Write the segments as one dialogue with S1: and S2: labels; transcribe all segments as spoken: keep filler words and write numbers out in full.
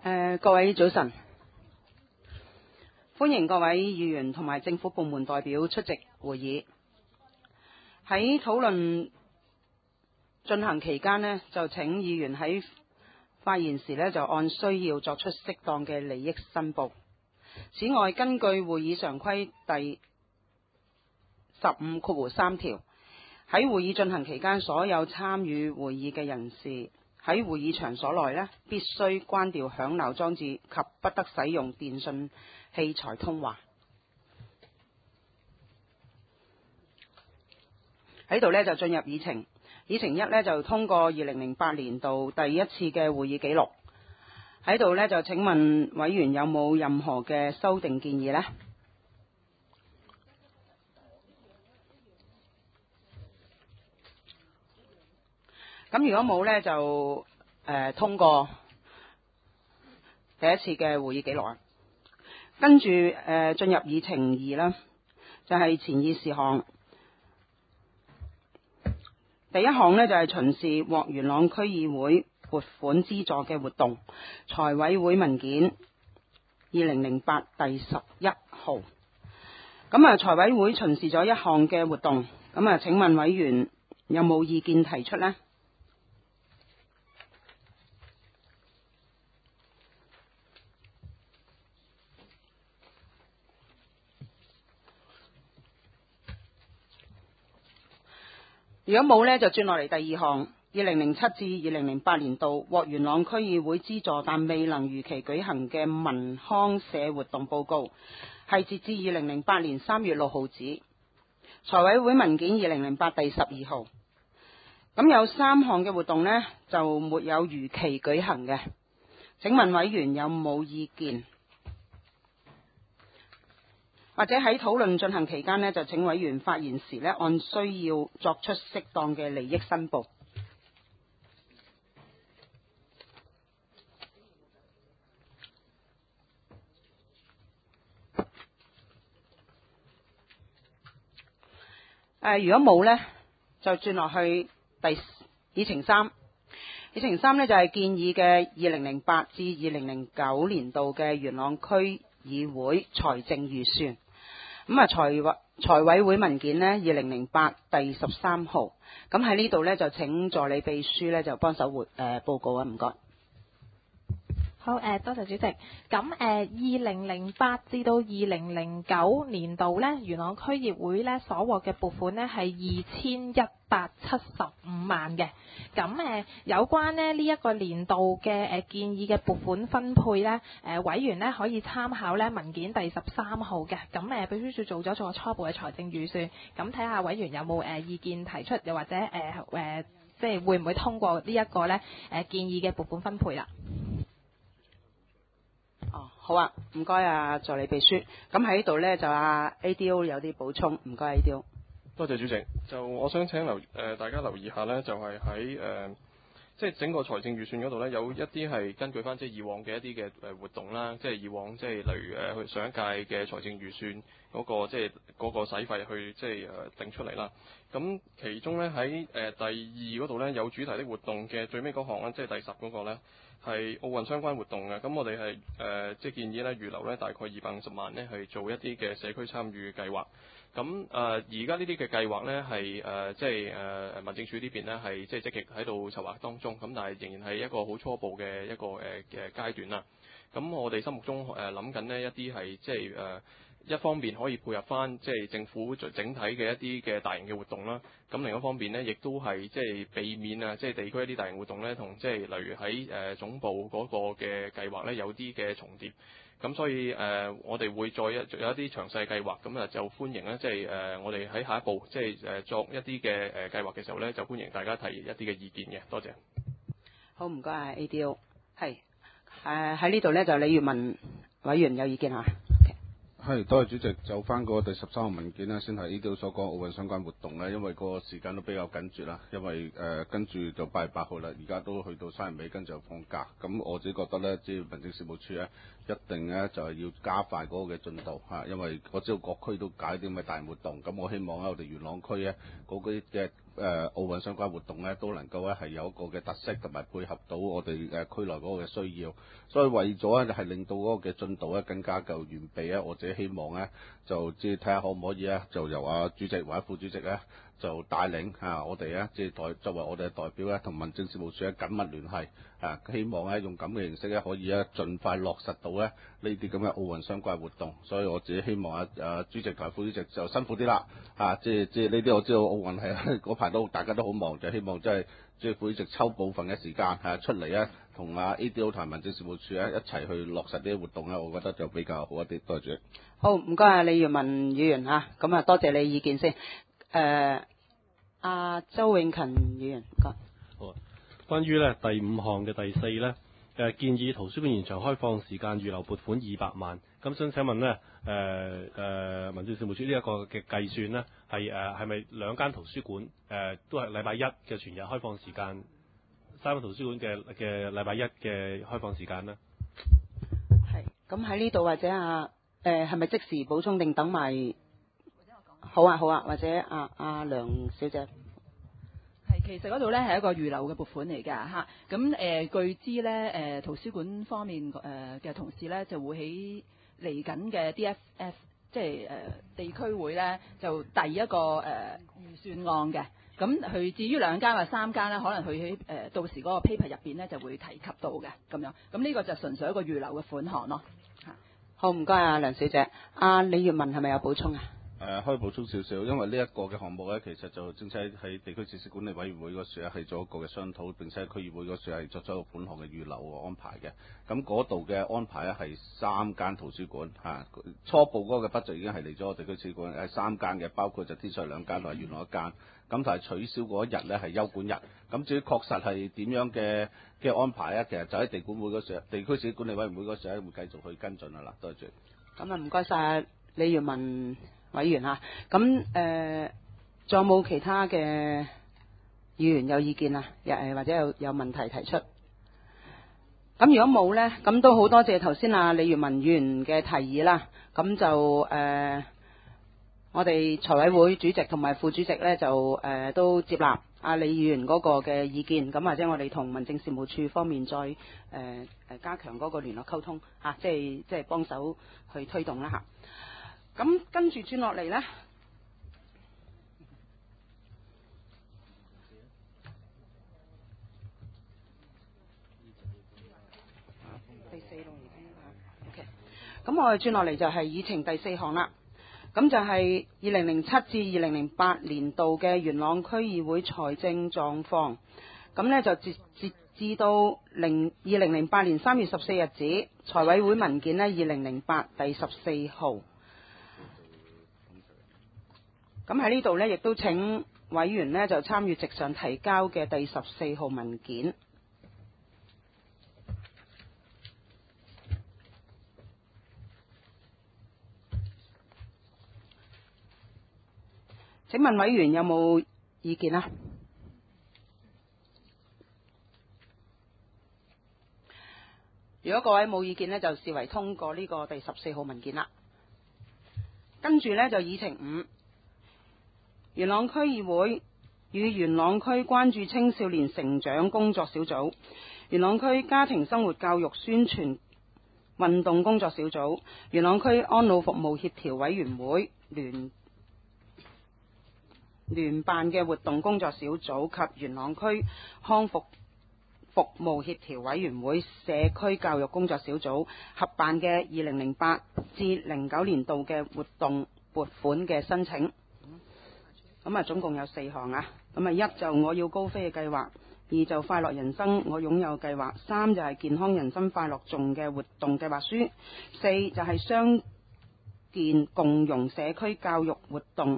S1: 呃、各位早晨，歡迎各位議員同埋政府部門代表出席會議。喺討論進行期間呢，就請議員喺發言時呢，就按需要作出適當嘅利益申報。此外，根據會議常規第十五括三條，喺會議進行期間，所有參與會議嘅人士喺會議場所內呢，必須關掉響鬧裝置及不得使用電訊器材通話。喺度呢，就進入議程。議程一呢，就通過二零零八年度第一次嘅會議記錄。喺度呢，就請問委員有冇任何嘅修訂建議呢？咁如果冇呢，就誒、呃、通過第一次嘅會議記錄啊。跟住誒進入議程二啦，就係、是、前議事項。第一項呢，就係、是、巡視獲元朗區議會撥款資助嘅活動，財委會文件二零零八第十一號。咁啊，財委會巡視咗一項嘅活動，咁啊，請問委員有冇意見提出呢？如果冇呢，就轉落嚟第二項，二零零七至二零零八年度獲元朗區議會資助但未能如期舉行嘅民康社活動報告，係截至二零零八年三月六號止。財委會文件二零零八第十二號。咁有三項嘅活動呢，就沒有如期舉行嘅，請問委員有冇意見？或者喺討論進行期間呢，就請委員發言時呢，按需要作出適當嘅利益申報。呃、如果冇呢，就轉落去第議程三。議程三呢，就係建議嘅二零零八至二零零九年度嘅元朗區議會財政預算。咁啊，財委財委會文件呢，二零零八第十三號。咁喺呢度呢，就請助理秘書呢，就幫手回誒、呃、報告啊，唔該。
S2: 好，誒、呃、多謝主席。咁誒，二零零八至到二零零九年度咧，元朗區議會咧所獲嘅撥款咧係二千一百七十五萬嘅。咁誒、呃，有關咧呢一、這個年度嘅誒、呃、建議嘅撥款分配咧，誒、呃、委員咧可以參考咧文件第十三號嘅。咁誒、呃，秘書處做咗做初步嘅財政預算，咁睇下委員有冇誒、呃、意見提出，又或者誒誒、呃呃，即係會唔會通過呢一個咧誒、呃、建議嘅撥款分配啦？
S1: 哦，好啊，唔該啊，助理秘書。咁喺呢度呢，就阿 A D O 有啲補充，唔該 A D O。
S3: 多謝主席。就我想請留誒、呃、大家留意下呢，就係喺誒即係整個財政預算嗰度呢，有一啲係根據翻即係以往嘅一啲嘅誒活動啦，即係以往即係例如誒去上一屆嘅財政預算嗰、那個即係嗰個使費去即係誒定出嚟啦。咁其中呢，喺誒、呃、第二嗰度呢，有主題的活動嘅最尾嗰項咧，即係第十嗰個呢。係奧運相關活動嘅，咁我哋係誒即係建議咧預留咧大概二百五十萬咧去做一啲嘅社區參與計劃。咁誒而家呢啲嘅計劃咧係誒即係誒民政處呢邊咧係即係積極喺度籌劃當中，咁但係仍然係一個好初步嘅一個誒嘅階段啦。咁我哋心目中誒諗緊呢一啲係即係誒。一方面可以配合翻即係政府整體嘅一啲嘅大型嘅活動啦，咁另一方面呢，亦都係即係避免啊，即係地區一啲大型活動呢，同即係例如喺誒總部嗰個嘅計劃呢，有啲嘅重疊，咁所以誒我哋會再一有一啲詳細計劃，咁啊就歡迎咧，即係誒我哋喺下一步即係誒作一啲嘅誒計劃嘅時候呢，就歡迎大家提一啲嘅意見嘅，多謝。
S1: 好，唔該啊 A D O。係誒喺呢度呢，就李月文委員有意見嚇。
S4: 係，多謝主席。就翻嗰個第十三號文件呢，先係呢度所講奧運相關活動呢，因為個時間都比較緊絕啦，因為誒、呃、跟住就八月八號啦，而家都去到三日尾，跟住就放假。咁我自己覺得呢，即係民政事務處呢，一定呢就係、是、要加快嗰個嘅進度嚇，因為我知道各區都搞啲咁嘅大活動，咁我希望喺我哋元朗區呢，嗰啲嘅誒奧運相關活動呢，都能夠咧係有一個嘅特色，同埋配合到我哋誒區內嗰個嘅需要。所以為咗咧係令到嗰個嘅進度咧更加夠完備咧，我自己希望咧就即係睇下可唔可以咧，就由啊主席或者副主席咧就帶領啊我哋咧即係代作為我哋嘅代表咧，同民政事務處咧緊密聯繫啊，希望咧用咁嘅形式咧可以咧盡快落實到咧呢啲咁嘅奧運相關活動。所以我自己希望啊啊主席同副主席就辛苦啲啦啊！即係即係呢啲我知道奧運係嗰排都大家都好忙，就希望即係即係副主席抽部分嘅時間係出嚟咧，同啊 A D O 同民政事務處咧一齊去落實呢啲活動咧，我覺得就比較好一啲。多謝主席。
S1: 好，唔該啊，李元文議員嚇，咁啊多謝你意見先。誒、呃，阿周永勤議員，唔該。
S5: 好啊，關於咧第五項嘅第四咧，誒建議圖書館延長開放時間預留撥款二百萬。咁想請問咧，誒誒民政事務處呢一個嘅計算咧，係誒係咪兩間圖書館誒、呃、都係禮拜一嘅全日開放時間，三個圖書館嘅嘅禮拜一嘅開放時間呢？
S1: 係。咁喺呢度或者啊誒係咪即時補充定等埋？好啊好啊，或者啊啊梁小姐。
S6: 係，其實嗰度咧係一個預留嘅撥款嚟㗎嚇。咁誒、呃、據知咧誒、呃、圖書館方面誒嘅、呃、同事咧就會喺嚟緊嘅 D F F 即係誒、呃、地區會咧就第一個誒、呃、預算案嘅。咁佢至於兩間或三間咧，可能佢喺誒到時嗰個 paper 入邊咧就會提及到嘅咁樣。咁呢個就純粹一個預留嘅款項咯。嚇，
S1: 好，唔該啊梁小姐。阿、啊、李月文係咪有補充啊？
S4: 誒、呃、可以補充少少，因為呢一個嘅項目咧，其實就正式喺地區設施管理委員會嗰時咧係做一個嘅商討，並且喺區議會嗰時係作咗一個款項嘅預留嘅安排嘅。咁嗰度嘅安排咧係三間圖書館嚇、啊，初步嗰個 budget 已經係嚟咗地區設施管理係三間嘅，包括就天水圍兩間同埋元朗一間。咁但係取消嗰一日咧係休館日。咁至於確實係點樣嘅嘅安排咧，其實就喺地管會嗰時，地區設施管理委員會嗰時咧會繼續去跟進啊啦。多謝。
S1: 咁啊唔該晒李月文委員嚇，咁誒仲有冇其他嘅議員有意見啊？誒或者有有問題提出？咁如果冇呢，咁都好多謝頭先啊李月文議員嘅提議啦。咁就誒、呃、我哋財委會主席同埋副主席呢，就誒、呃、都接納阿李議員嗰個嘅意見。咁或者我哋同民政事務處方面再誒誒、呃、加強嗰個聯絡溝通嚇、啊，即係即係幫手去推動啦嚇。咁跟住轉落嚟呢，第四路已經 OK。咁我哋轉落嚟就係議程第四項啦。咁就係二零零七至二零零八年度嘅元朗區議會財政狀況。咁呢就截截至到零二零零八年三月十四日止，財委會文件呢，二零零八第十四號。咁喺呢度呢，亦都請委員呢就參與席上提交嘅第十四號文件。請問委員有冇意見啊？如果各位冇意見呢，就視為通過呢個第十四號文件啦。跟住呢，就議程五。元朗區議會與元朗區關注青少年成長工作小組、元朗區家庭生活教育宣傳運動工作小組、元朗區安老服務協調委員會聯聯辦嘅活動工作小組及元朗區康復服務協調委員會社區教育工作小組合辦嘅二零零八至零九年度嘅活動撥款嘅申請。咁啊，總共有四項啊。咁啊，一就我要高飛嘅計劃，二就快樂人生我擁有計劃，三就係健康人生快樂頌嘅活動計劃書，四就係傷健共融社區教育活動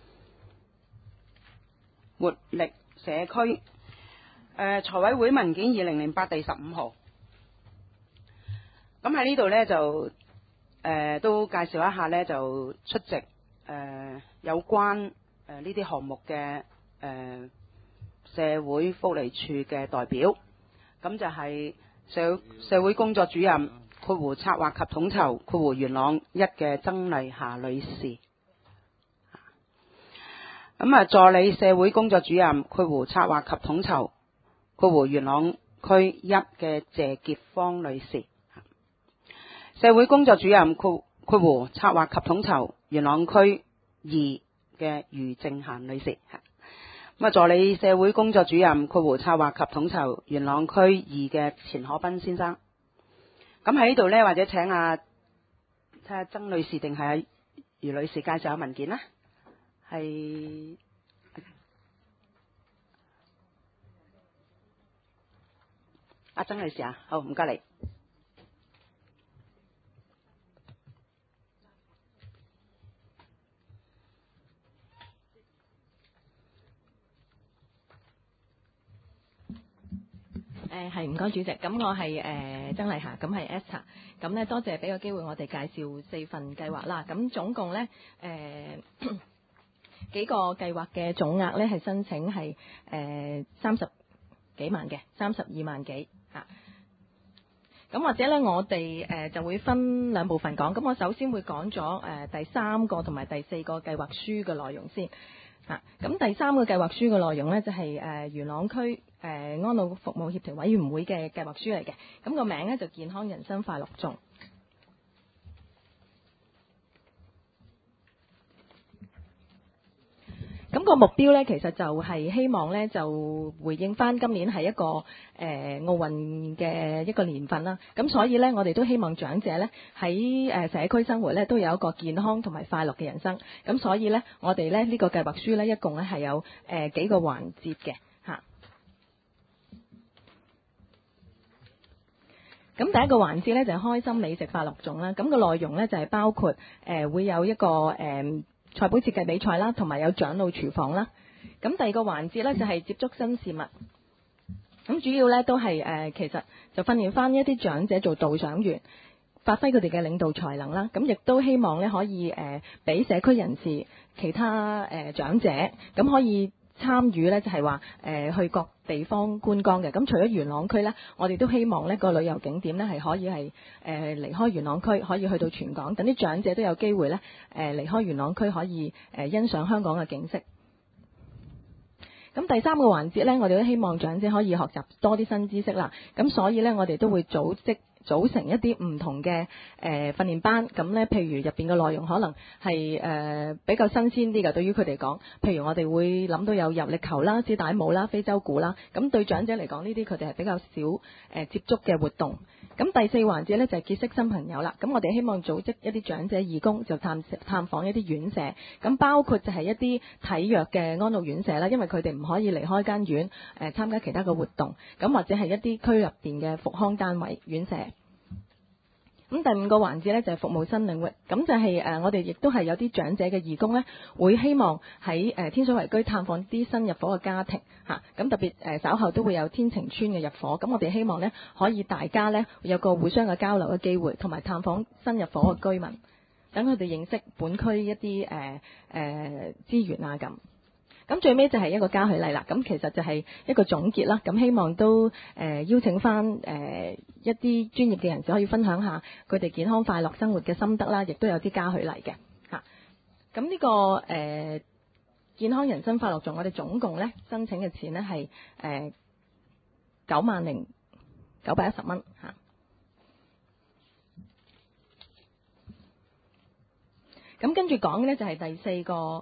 S1: 活力社區。誒、呃，財委會文件二零零八第十五號。咁喺呢度呢，就呃、都介紹一下呢，就出席誒、呃、有關誒呢啲項目嘅誒、呃、社會福利處嘅代表，咁就係社社會工作主任括弧策劃及統籌括弧元朗一嘅曾麗霞女士。咁啊，助理社會工作主任括弧策劃及統籌括弧元朗區一嘅謝潔芳女士，社會工作主任括括弧策劃及統籌元朗區二嘅余正嫻女士。咁啊，助理社會工作主任括弧策劃及統籌元朗區二嘅錢可斌先生。咁喺呢度呢，或者請啊睇下曾女士定係阿余女士介紹下文件啦。係阿曾女士啊，好，唔該你。
S7: 誒係唔該主席，咁我係誒、呃、曾麗霞，咁係 Esther，咁咧多謝俾個機會我哋介紹四份計劃啦，咁總共咧誒、呃、幾個計劃嘅總額咧係申請係誒三十幾萬嘅，三十二萬幾嚇。咁或者咧，我哋誒、呃、就會分兩部分講。咁我首先會講咗誒第三個同埋第四個計劃書嘅內容先。啊，咁第三個計劃書嘅內容呢，就係、是、誒、呃、元朗區誒、呃、安老服務協調委員會嘅計劃書嚟嘅。咁、個名呢，就健康人生快樂頌。咁個目標咧，其實就係希望咧，就回應翻今年係一個誒、呃、奧運嘅一個年份啦。咁所以咧，我哋都希望長者咧喺誒社區生活咧，都有一個健康同埋快樂嘅人生。咁所以咧，我哋咧呢、呢個計劃書咧，一共咧係有誒、呃、幾個環節嘅嚇。咁第一個環節咧就係、開心美食快樂頌啦。咁、個內容咧就係、係、包括誒、呃、會有一個誒。呃菜譜設計比賽啦，同埋有長老廚房啦。咁第二個環節呢，就係接觸新事物。咁主要呢，都係誒、呃，其實就訓練翻一啲長者做導賞員，發揮佢哋嘅領導才能啦。咁亦都希望呢，可以誒，俾、呃、社區人士、其他誒、呃、長者咁可以參與呢，就係話誒去各地方觀光嘅。咁除咗元朗區呢，我哋都希望呢個旅遊景點呢係可以係誒離開元朗區，可以去到全港，等啲長者都有機會呢誒離開元朗區，可以誒欣賞香港嘅景色。咁第三個環節呢，我哋都希望長者可以學習多啲新知識啦。咁所以呢，我哋都會組織組成一啲唔同嘅誒訓練班。咁呢，譬如入邊嘅內容可能係誒、呃、比較新鮮啲嘅，對於佢哋講。譬如我哋會諗到有入力球啦、紙帶舞啦、非洲鼓啦。咁對長者嚟講，呢啲佢哋係比較少誒、呃、接觸嘅活動。咁第四環節呢，就係、是、結識新朋友啦。咁我哋希望組織一啲長者義工，就探探訪一啲院舍。咁包括就係一啲體弱嘅安老院舍啦，因為佢哋唔可以離開間院誒、呃、參加其他嘅活動。咁或者係一啲區入邊嘅復康單位院舍。咁第五個環節呢，就係、是、服務新領域，咁就係、是、誒、呃、我哋亦都係有啲長者嘅義工呢，會希望喺誒、呃、天水圍居探訪啲新入伙嘅家庭嚇，咁、啊、特別誒、呃、稍後都會有天晴村嘅入伙，咁我哋希望呢，可以大家呢，有個互相嘅交流嘅機會，同埋探訪新入伙嘅居民，等佢哋認識本區一啲誒誒資源啊咁。咁最尾就係一個嘉許禮啦，咁其實就係一個總結啦。咁希望都誒、呃、邀請翻誒、呃、一啲專業嘅人士可以分享下佢哋健康快樂生活嘅心得啦，亦都有啲嘉許禮嘅嚇。咁呢、這個誒、呃、健康人生快樂頌，我哋總共咧申請嘅錢咧係誒九萬零九百一十蚊嚇。咁跟住講嘅咧就係第四個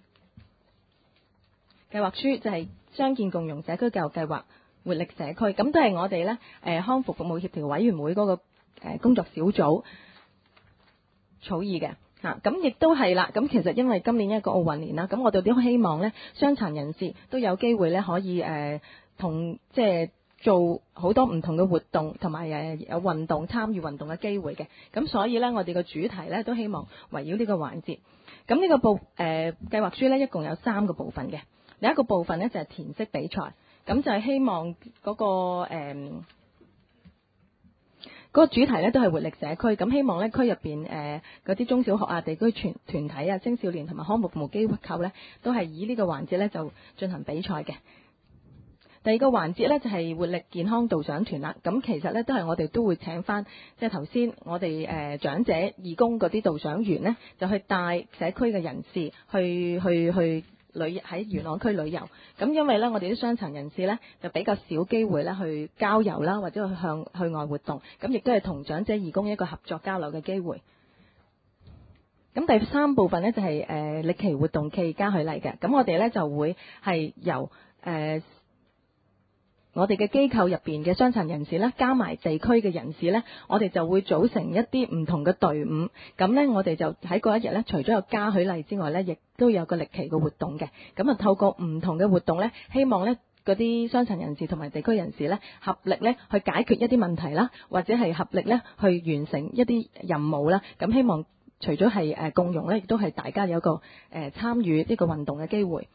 S7: 計劃書，就係傷健共融社區教育計劃活力社區，咁都係我哋咧誒康復服務協調委員會嗰個誒工作小組草擬嘅嚇，咁亦都係啦。咁其實因為今年一個奧運年啦，咁我哋都希望咧傷殘人士都有機會咧可以誒同即係做好多唔同嘅活動，同埋誒有運動參與運動嘅機會嘅。咁所以咧我哋個主題咧都希望圍繞呢個環節。咁呢個部誒、呃、計劃書咧一共有三個部分嘅。另一個部分呢，就係填色比賽，咁就係希望嗰、那個誒嗰、呃個主題咧都係活力社區，咁希望咧區入邊誒嗰啲中小學啊、地區團團體啊、青少年同埋康復服務機構咧，都係以呢個環節咧就進行比賽嘅。第二個環節咧就係、是、活力健康導賞團啦，咁其實咧都係我哋都會請翻，即係頭先我哋誒、呃、長者義工嗰啲導賞員咧，就去帶社區嘅人士去去去。去旅喺元朗區旅遊，咁因為咧我哋啲傷殘人士咧就比較少機會咧去郊遊啦，或者去向去外活動，咁亦都係同長者義工一個合作交流嘅機會。咁第三部分咧就係、是、誒、呃、歷奇活動暨嘉許禮嘅，咁我哋咧就會係由誒、呃我哋嘅機構入邊嘅傷殘人士咧，加埋地區嘅人士咧，我哋就會組成一啲唔同嘅隊伍。咁咧，我哋就喺嗰一日咧，除咗有嘉許禮之外咧，亦都有個歷奇嘅活動嘅。咁啊，透過唔同嘅活動咧，希望咧嗰啲傷殘人士同埋地區人士咧，合力咧去解決一啲問題啦，或者係合力咧去完成一啲任務啦。咁希望除咗係誒共融咧，亦都係大家有個誒、呃、參與呢個運動嘅機會。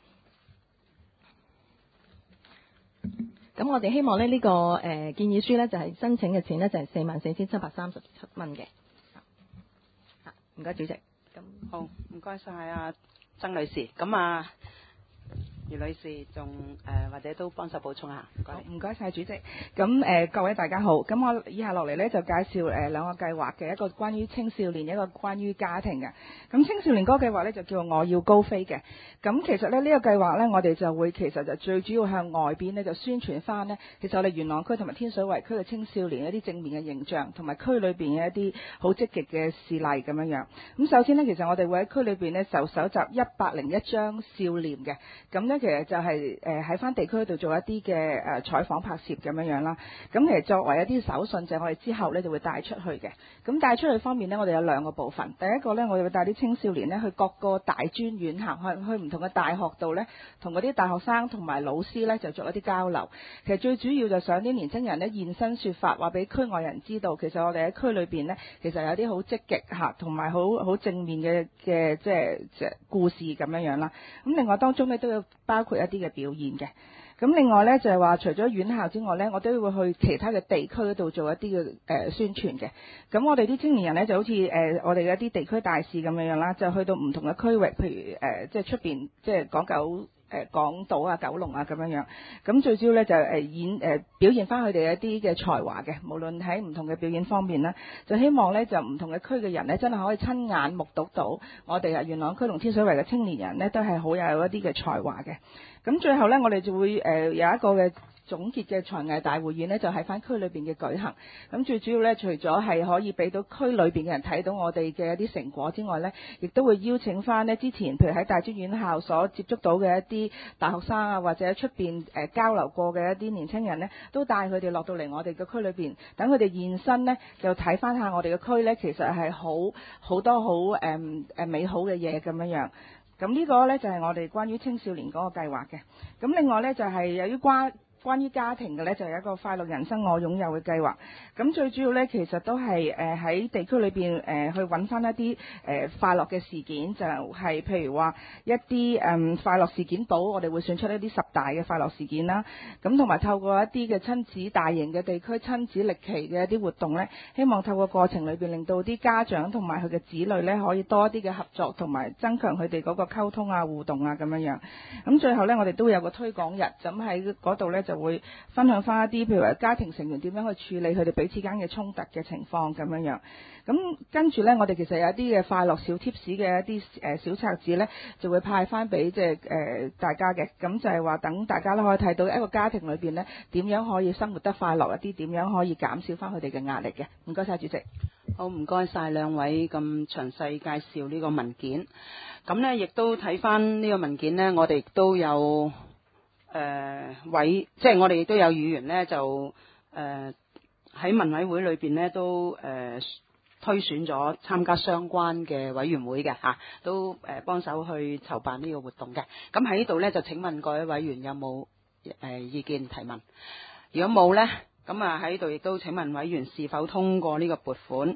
S7: 咁我哋希望咧呢、這個誒、呃、建議書咧就係、是、申請嘅錢咧就係四萬四千七百三十七蚊嘅。唔該主席。咁
S1: 好，唔該晒啊曾女士。咁啊余女士仲誒、呃、或者都幫手補充下。唔該。
S8: 唔該晒主席。咁誒、呃、各位大家好。咁我以下落嚟咧就介紹誒、呃、兩個計劃嘅，一個關於青少年，一個關於家庭嘅。咁青少年嗰個計劃咧就叫我要高飛嘅。咁其實咧呢、這個計劃咧我哋就會其實就最主要向外邊咧就宣傳翻呢，其實我哋元朗區同埋天水圍區嘅青少年一啲正面嘅形象，同埋區裏邊嘅一啲好積極嘅事例咁樣樣。咁首先呢，其實我哋會喺區裏邊呢，就搜集一百零一張笑臉嘅。咁呢，其實就係誒喺翻地區度做一啲嘅誒採訪拍攝咁樣樣啦。咁其實作為一啲手信，就係我哋之後呢就會帶出去嘅。咁帶出去方面呢，我哋有兩個部分。第一個呢，我哋會帶啲青少年呢去各個大專院校，去去唔同嘅大學度呢，同嗰啲大學生同埋老師呢就做一啲交流。其實最主要就想啲年輕人呢現身說法，話俾區外人知道，其實我哋喺區裏邊呢，其實有啲好積極嚇，同埋好好正面嘅嘅即係即係故事咁樣樣啦。咁另外當中呢，都有包括一啲嘅表現嘅。咁另外呢，就係話，除咗院校之外呢，我都會去其他嘅地區嗰度做一啲嘅誒宣傳嘅。咁我哋啲青年人呢，就好似誒、呃、我哋嘅一啲地區大使咁樣樣啦，就去到唔同嘅區域，譬如誒、呃、即係出邊即係港九誒港島啊、九龍啊咁樣樣。咁最主要呢，就誒演誒、呃、表現翻佢哋一啲嘅才華嘅，無論喺唔同嘅表演方面啦，就希望呢，就唔同嘅區嘅人呢，真係可以親眼目睹到我哋啊元朗區同天水圍嘅青年人呢，都係好有一啲嘅才華嘅。咁最後呢，我哋就會誒、呃、有一個嘅總結嘅才藝大會演呢，就喺翻區裏邊嘅舉行。咁最主要呢，除咗係可以俾到區裏邊嘅人睇到我哋嘅一啲成果之外呢，亦都會邀請翻呢之前譬如喺大專院校所接觸到嘅一啲大學生啊，或者出邊誒交流過嘅一啲年輕人呢，都帶佢哋落到嚟我哋嘅區裏邊，等佢哋現身呢，就睇翻下我哋嘅區呢，其實係好好多好誒誒美好嘅嘢咁樣樣。咁呢個呢，就係我哋關於青少年嗰個計劃嘅。咁另外呢，就係由於關關於家庭嘅呢，就係一個快樂人生我擁有嘅計劃。咁最主要呢，其實都係誒喺地區裏邊誒去揾翻一啲誒、呃、快樂嘅事件，就係、是、譬如話一啲誒、嗯、快樂事件簿，我哋會選出一啲十大嘅快樂事件啦。咁同埋透過一啲嘅親子大型嘅地區親子歷奇嘅一啲活動呢，希望透過過程裏邊令到啲家長同埋佢嘅子女呢，可以多一啲嘅合作，同埋增強佢哋嗰個溝通啊、互動啊咁樣樣。咁最後呢，我哋都會有個推廣日，咁喺嗰度呢，就會分享翻一啲譬如話家庭成員點樣去處理佢哋彼此間嘅衝突嘅情況咁樣樣。咁跟住呢，我哋其實有一啲嘅快樂小貼士嘅一啲誒小冊子呢，就會派翻俾即係誒大家嘅。咁就係話等大家都可以睇到一個家庭裏邊呢，點樣可以生活得快樂一啲，點樣可以減少翻佢哋嘅壓力嘅。唔該晒主席。
S1: 好，唔該晒兩位咁詳細介紹呢個文件。咁呢，亦都睇翻呢個文件呢，我哋亦都有誒委，即係我哋亦都有議員呢，就誒喺民委會裏邊呢，都誒。呃推選咗參加相關嘅委員會嘅嚇，都誒幫手去籌辦呢個活動嘅。咁喺呢度呢，就請問各位委員有冇誒意見提問？如果冇呢，咁啊喺度亦都請問委員是否通過呢個撥款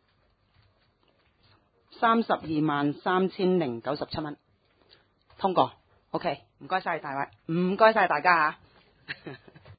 S1: 三十二萬三千零九十七蚊？通過。OK，唔該晒大位，唔該晒大家嚇。